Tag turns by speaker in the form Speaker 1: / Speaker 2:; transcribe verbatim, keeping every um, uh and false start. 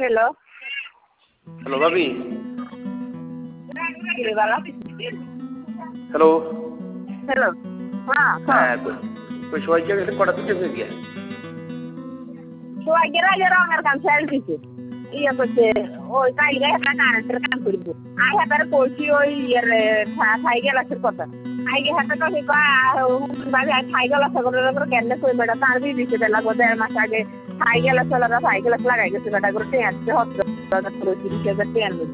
Speaker 1: hello
Speaker 2: hello ভাবি
Speaker 1: hello
Speaker 2: hello
Speaker 1: হ্যাঁ
Speaker 2: হ্যাঁ ওই সবাই গেছে কটা দিতে হয়ে গিয়া
Speaker 1: সবাই গেলে আগে রঙের কাম ছেড়ে দিছে ইয়ে করছে ওই কাইলে একটা কারেন্টের কাম করবো আই হাতারে করছি ওই ইয়ের সাইকেল আছে কথা আইগে হাতে তো ভাবি সাইকেল আছে করে কেন কই বেটা তার দিয়ে দিছে বেলা গো দেড় মাস আগে সাইকেল আছে সাইকেল লাগাই গেছে বেটা করে টেন হচ্ছে তিরিশ হাজার টেন